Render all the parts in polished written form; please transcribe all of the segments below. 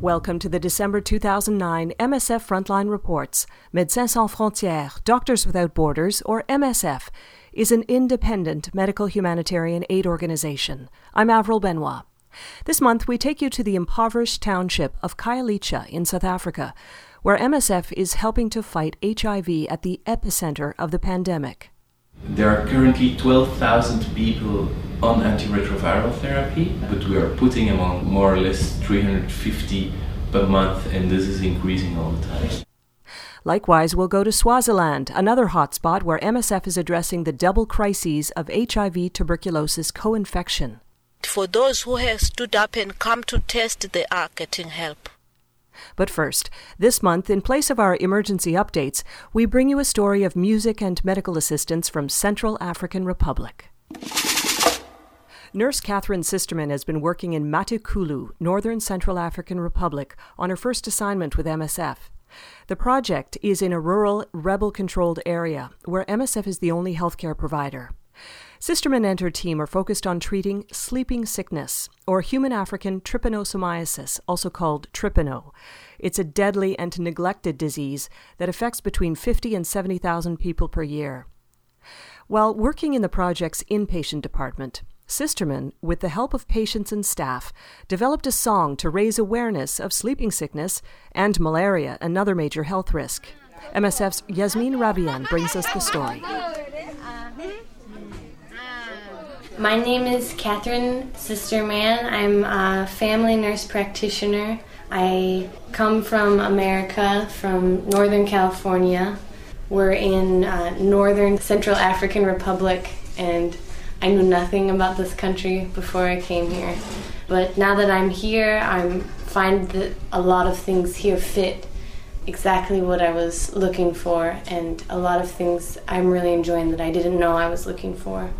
Welcome to the December 2009 MSF Frontline Reports. Médecins Sans Frontières, Doctors Without Borders, or MSF, is an independent medical humanitarian aid organization. I'm Avril Benoit. This month, we take you to the impoverished township of Khayelitsha in South Africa, where MSF is helping to fight HIV at the epicenter of the pandemic. There are currently 12,000 people on antiretroviral therapy, but we are putting them on more or less 350 per month, and this is increasing all the time. Likewise, we'll go to Swaziland, another hotspot where MSF is addressing the double crises of HIV-tuberculosis co-infection. For those who have stood up and come to test, they are getting help. But first, this month, in place of our emergency updates, we bring you a story of music and medical assistance from Central African Republic. Nurse Catherine Sisterman has been working in Matikulu, Northern Central African Republic, on her first assignment with MSF. The project is in a rural, rebel-controlled area where MSF is the only healthcare provider. Sisterman and her team are focused on treating sleeping sickness, or human African trypanosomiasis, also called trypano. It's a deadly and neglected disease that affects between 50 and 70,000 people per year. While working in the project's inpatient department, Sisterman, with the help of patients and staff, developed a song to raise awareness of sleeping sickness and malaria, another major health risk. MSF's Yasmin Rabian brings us the story. My name is Catherine Sisterman. I'm a family nurse practitioner. I come from America, from Northern California. We're in Northern Central African Republic, and I knew nothing about this country before I came here. But now that I'm here, I find that a lot of things here fit exactly what I was looking for, and a lot of things I'm really enjoying that I didn't know I was looking for.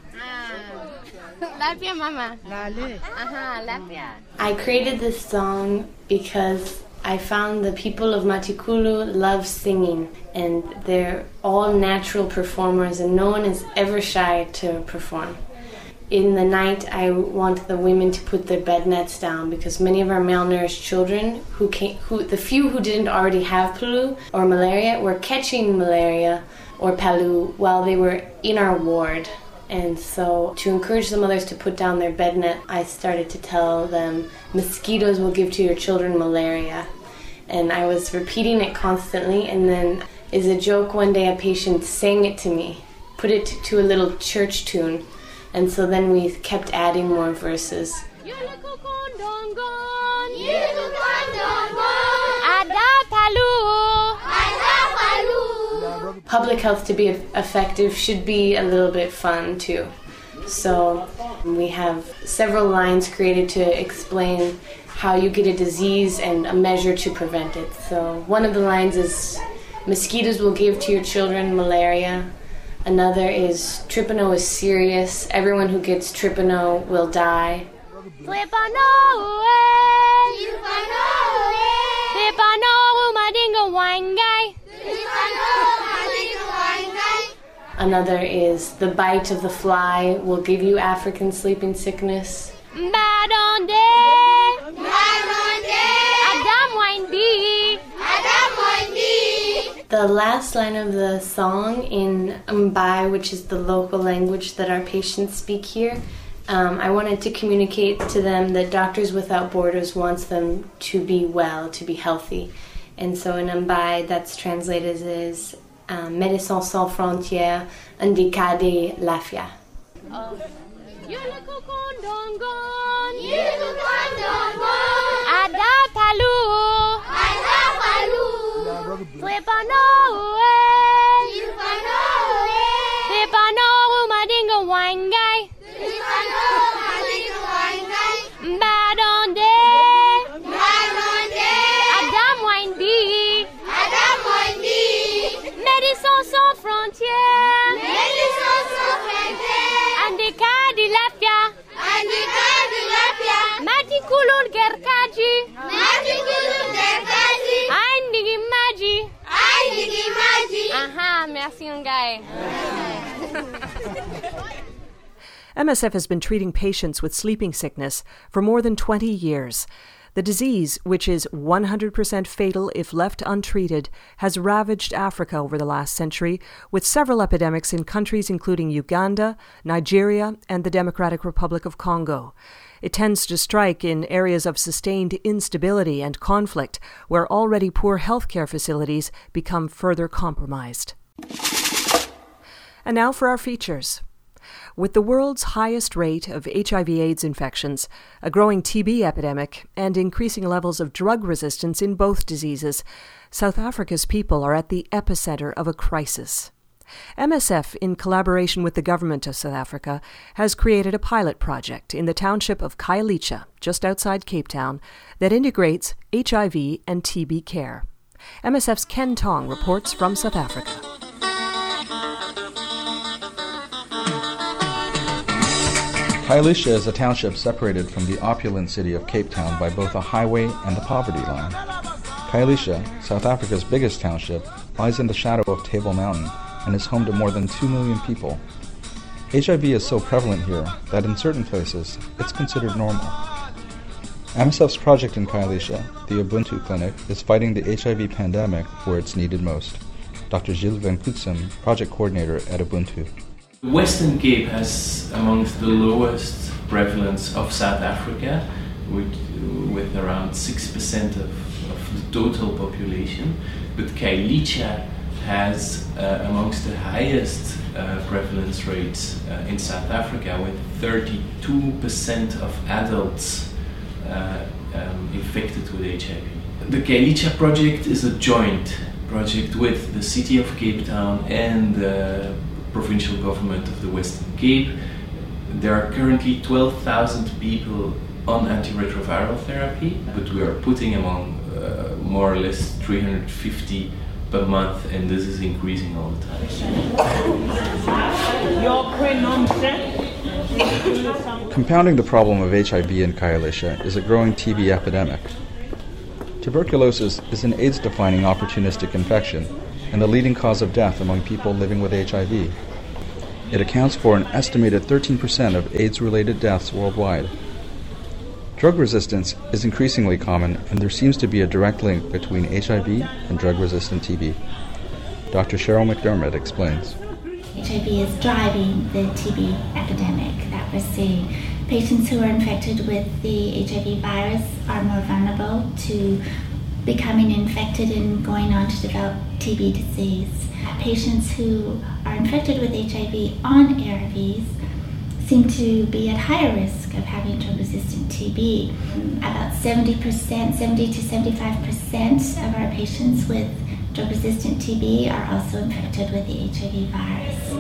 I created this song because I found the people of Matikulu love singing, and they're all natural performers, and no one is ever shy to perform. In the night, I want the women to put their bed nets down because many of our malnourished children, the few who didn't already have palu or malaria, were catching malaria or palu while they were in our ward. And so, to encourage the mothers to put down their bed net, I started to tell them, mosquitoes will give to your children malaria. And I was repeating it constantly, and then, as a joke, one day a patient sang it to me, put it to a little church tune, and so then we kept adding more verses. Public health, to be effective, should be a little bit fun too. So we have several lines created to explain how you get a disease and a measure to prevent it. So one of the lines is, mosquitoes will give to your children malaria. Another is, trypano is serious. Everyone who gets trypano will die. Another is, the bite of the fly will give you African sleeping sickness. The last line of the song in Mbai, which is the local language that our patients speak here, I wanted to communicate to them that Doctors Without Borders wants them to be well, to be healthy. And so in Mbai, that's translated as Médecins Sans Frontières Ndikade Lafia. MSF has been treating patients with sleeping sickness for more than 20 years. The disease, which is 100% fatal if left untreated, has ravaged Africa over the last century, with several epidemics in countries including Uganda, Nigeria, and the Democratic Republic of Congo. It tends to strike in areas of sustained instability and conflict, where already poor healthcare facilities become further compromised. And now for our features. With the world's highest rate of HIV/AIDS infections, a growing TB epidemic, and increasing levels of drug resistance in both diseases, South Africa's people are at the epicenter of a crisis. MSF, in collaboration with the government of South Africa, has created a pilot project in the township of Khayelitsha, just outside Cape Town, that integrates HIV and TB care. MSF's Ken Tong reports from South Africa. Khayelitsha is a township separated from the opulent city of Cape Town by both a highway and a poverty line. Khayelitsha, South Africa's biggest township, lies in the shadow of Table Mountain and is home to more than 2 million people. HIV is so prevalent here that in certain places it's considered normal. MSF's project in Khayelitsha, the Ubuntu Clinic, is fighting the HIV pandemic where it's needed most. Dr. Gilles Van Kutsum, project coordinator at Ubuntu. The Western Cape has amongst the lowest prevalence of South Africa, with around 6% of the total population, but Khayelitsha has amongst the highest prevalence rates in South Africa, with 32% of adults infected with HIV. The Khayelitsha project is a joint project with the City of Cape Town and the provincial government of the Western Cape. There are currently 12,000 people on antiretroviral therapy, but we are putting them on more or less 350 per month, and this is increasing all the time. Compounding the problem of HIV in Khayelitsha is a growing TB epidemic. Tuberculosis is an AIDS-defining opportunistic infection and the leading cause of death among people living with HIV. It accounts for an estimated 13% of AIDS-related deaths worldwide. Drug resistance is increasingly common, and there seems to be a direct link between HIV and drug-resistant TB. Dr. Cheryl McDermott explains. HIV is driving the TB epidemic that we're seeing. Patients who are infected with the HIV virus are more vulnerable to becoming infected and going on to develop TB disease. Patients who are infected with HIV on ARVs seem to be at higher risk of having drug-resistant TB. About 70% to 75% of our patients with drug-resistant TB are also infected with the HIV virus.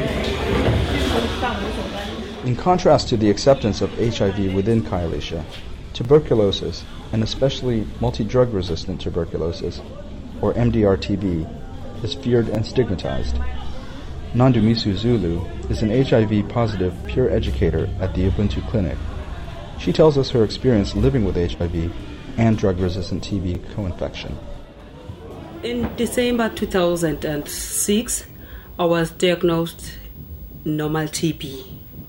In contrast to the acceptance of HIV within Khayelitsha, tuberculosis, and especially multi-drug resistant tuberculosis, or MDR-TB, is feared and stigmatized. Nandumisu Zulu is an HIV-positive peer educator at the Ubuntu Clinic. She tells us her experience living with HIV and drug-resistant TB co-infection. In December 2006, I was diagnosed normal TB.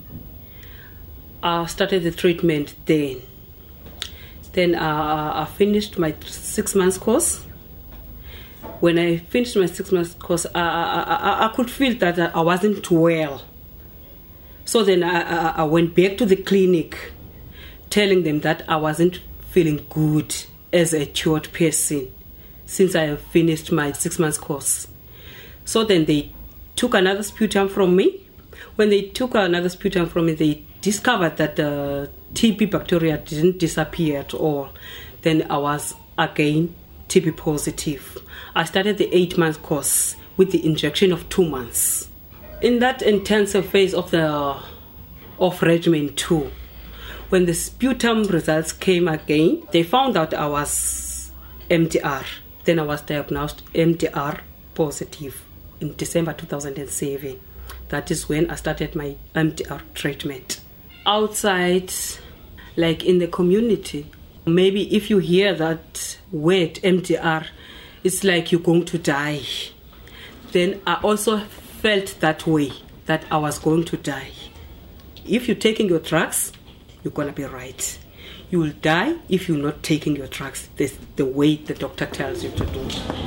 I started the treatment then. Then I finished my 6 months course. When I finished my 6 months course, I could feel that I wasn't well. So then I went back to the clinic, telling them that I wasn't feeling good as a cured person since I have finished my 6 months course. So then they took another sputum from me. When they took another sputum from me, they discovered that the TB bacteria didn't disappear at all. Then I was again TB positive. I started the 8-month course with the injection of 2 months. In that intensive phase of regimen 2, when the sputum results came again, they found out I was MDR. Then I was diagnosed MDR positive in December 2007. That is when I started my MDR treatment. Outside, like in the community, maybe if you hear that word MDR, it's like you're going to die. Then I also felt that way, that I was going to die. If you're taking your drugs, you're going to be right. you will die if you're not taking your drugs the way the doctor tells you to do.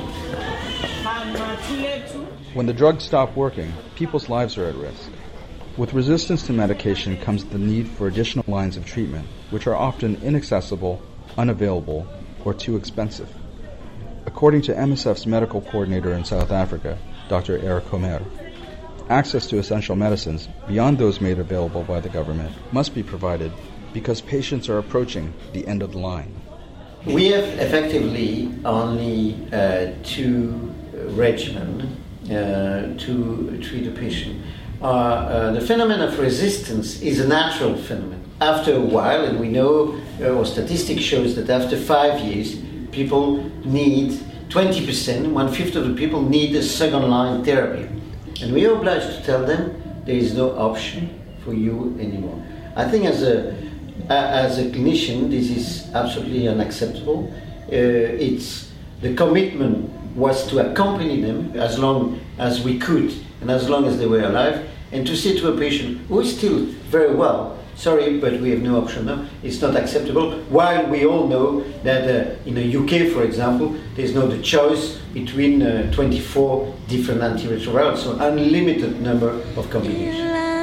When the drugs stop working, people's lives are at risk. With resistance to medication comes the need for additional lines of treatment, which are often inaccessible, unavailable, or too expensive. According to MSF's medical coordinator in South Africa, Dr. Eric Homer, access to essential medicines beyond those made available by the government must be provided because patients are approaching the end of the line. We have effectively only two regimens to treat a patient. The phenomenon of resistance is a natural phenomenon. After a while, and we know, or statistics shows that after 5 years, people need 20%, 1/5 of the people need a second-line therapy. And we are obliged to tell them there is no option for you anymore. I think as a clinician, this is absolutely unacceptable. It's the commitment was to accompany them as long as we could and as long as they were alive, and to say to a patient who is still very well, sorry, but we have no option now, it's not acceptable, while we all know that in the UK, for example, there's no the choice between 24 different antiretrovirals, so unlimited number of combinations.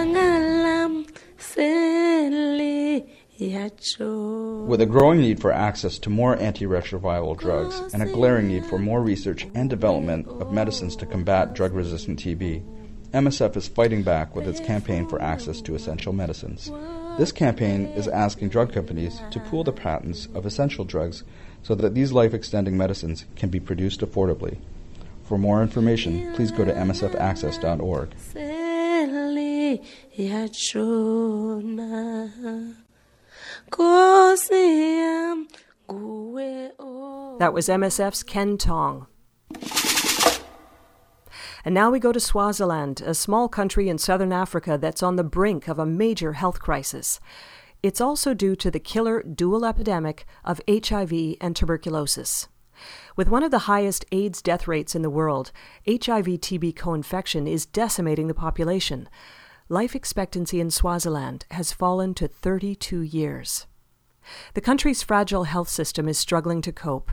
With a growing need for access to more antiretroviral drugs and a glaring need for more research and development of medicines to combat drug-resistant TB, MSF is fighting back with its campaign for access to essential medicines. This campaign is asking drug companies to pool the patents of essential drugs so that these life-extending medicines can be produced affordably. For more information, please go to msfaccess.org. That was MSF's Ken Tong. And now we go to Swaziland, a small country in southern Africa that's on the brink of a major health crisis. It's also due to the killer dual epidemic of HIV and tuberculosis. With one of the highest AIDS death rates in the world, HIV-TB co-infection is decimating the population. Life expectancy in Swaziland has fallen to 32 years. The country's fragile health system is struggling to cope.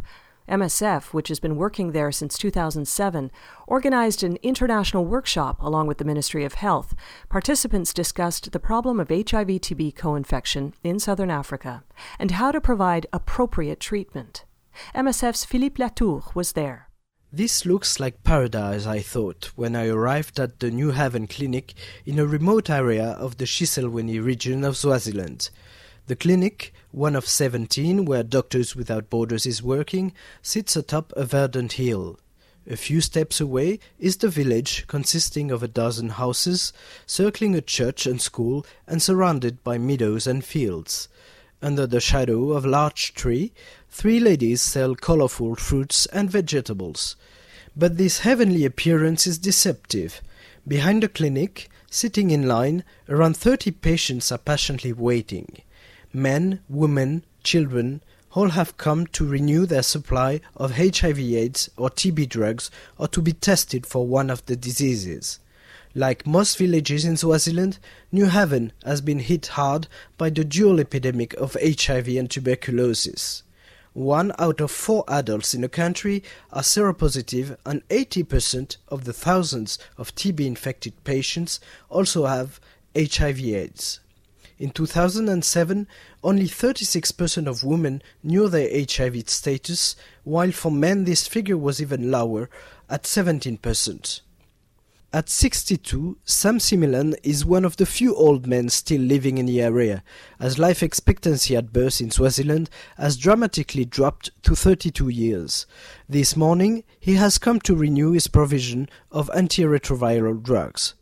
MSF, which has been working there since 2007, organized an international workshop along with the Ministry of Health. Participants discussed the problem of HIV-TB co-infection in southern Africa and how to provide appropriate treatment. MSF's Philippe Latour was there. This looks like paradise, I thought, when I arrived at the New Haven Clinic in a remote area of the Shiselweni region of Swaziland. The clinic, one of 17 where Doctors Without Borders is working, sits atop a verdant hill. A few steps away is the village, consisting of a dozen houses, circling a church and school and surrounded by meadows and fields. Under the shadow of a large tree, 3 ladies sell colorful fruits and vegetables. But this heavenly appearance is deceptive. Behind the clinic, sitting in line, around 30 patients are patiently waiting. Men, women, children, all have come to renew their supply of HIV/AIDS or TB drugs or to be tested for one of the diseases. Like most villages in Swaziland, New Haven has been hit hard by the dual epidemic of HIV and tuberculosis. 1 out of 4 adults in the country are seropositive, and 80% of the thousands of TB-infected patients also have HIV/AIDS. In 2007, only 36% of women knew their HIV status, while for men this figure was even lower, at 17%. At 62, Sam Similan is one of the few old men still living in the area, as life expectancy at birth in Swaziland has dramatically dropped to 32 years. This morning, he has come to renew his provision of antiretroviral drugs.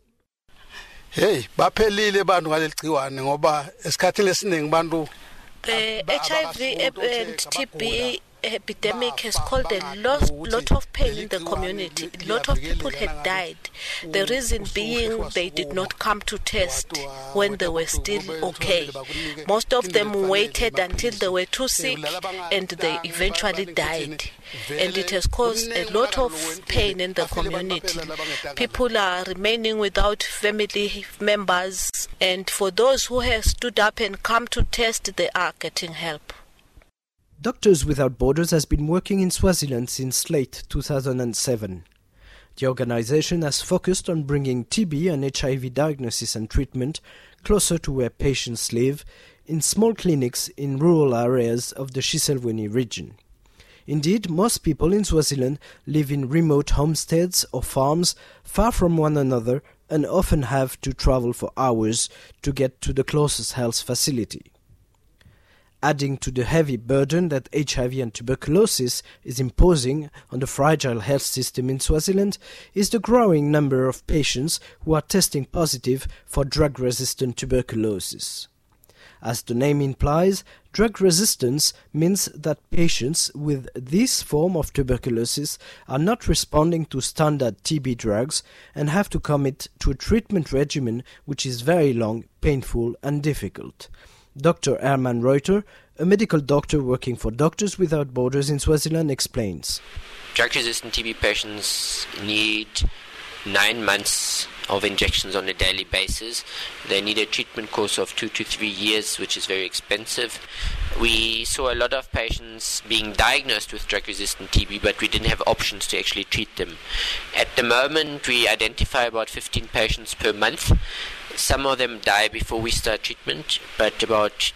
Hey, baphelile bantu ngalegciwane ngoba esikhathini esiningi bantu the HIV and TB epidemic has caused a lot of pain in the community. A lot of people had died. The reason being they did not come to test when they were still okay. Most of them waited until they were too sick and they eventually died. And it has caused a lot of pain in the community. People are remaining without family members, and for those who have stood up and come to test, they are getting help. Doctors Without Borders has been working in Swaziland since late 2007. The organization has focused on bringing TB and HIV diagnosis and treatment closer to where patients live, in small clinics in rural areas of the Shiselweni region. Indeed, most people in Swaziland live in remote homesteads or farms far from one another and often have to travel for hours to get to the closest health facility. Adding to the heavy burden that HIV and tuberculosis is imposing on the fragile health system in Swaziland is the growing number of patients who are testing positive for drug-resistant tuberculosis. As the name implies, drug resistance means that patients with this form of tuberculosis are not responding to standard TB drugs and have to commit to a treatment regimen which is very long, painful and difficult. Dr. Herman Reuter, a medical doctor working for Doctors Without Borders in Swaziland, explains. Drug-resistant TB patients need 9 months of injections on a daily basis. They need a treatment course of 2 to 3 years, which is very expensive. We saw a lot of patients being diagnosed with drug-resistant TB, but we didn't have options to actually treat them. At the moment, we identify about 15 patients per month. Some of them die before we start treatment, but about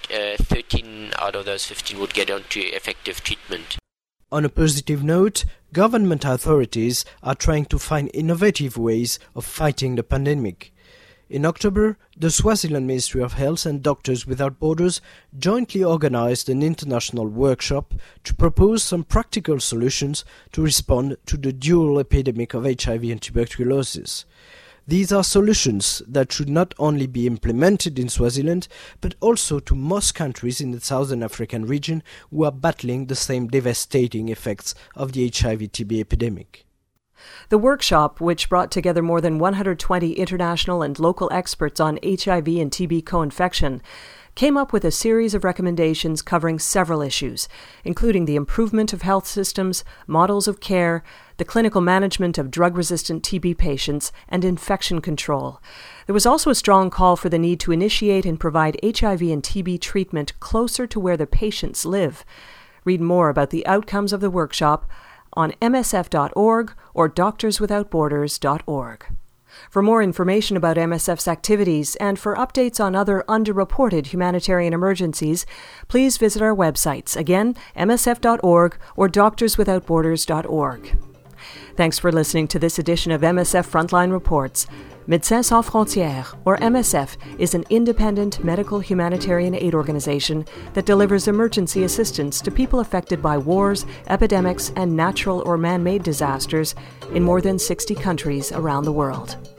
13 out of those 15 would get onto effective treatment. On a positive note, government authorities are trying to find innovative ways of fighting the pandemic. In October, the Swaziland Ministry of Health and Doctors Without Borders jointly organized an international workshop to propose some practical solutions to respond to the dual epidemic of HIV and tuberculosis. These are solutions that should not only be implemented in Swaziland, but also to most countries in the Southern African region who are battling the same devastating effects of the HIV-TB epidemic. The workshop, which brought together more than 120 international and local experts on HIV and TB co-infection, came up with a series of recommendations covering several issues, including the improvement of health systems, models of care, the clinical management of drug-resistant TB patients, and infection control. There was also a strong call for the need to initiate and provide HIV and TB treatment closer to where the patients live. Read more about the outcomes of the workshop on msf.org or doctorswithoutborders.org. For more information about MSF's activities and for updates on other underreported humanitarian emergencies, please visit our websites, again, msf.org or doctorswithoutborders.org. Thanks for listening to this edition of MSF Frontline Reports. Médecins Sans Frontières, or MSF, is an independent medical humanitarian aid organization that delivers emergency assistance to people affected by wars, epidemics, and natural or man-made disasters in more than 60 countries around the world.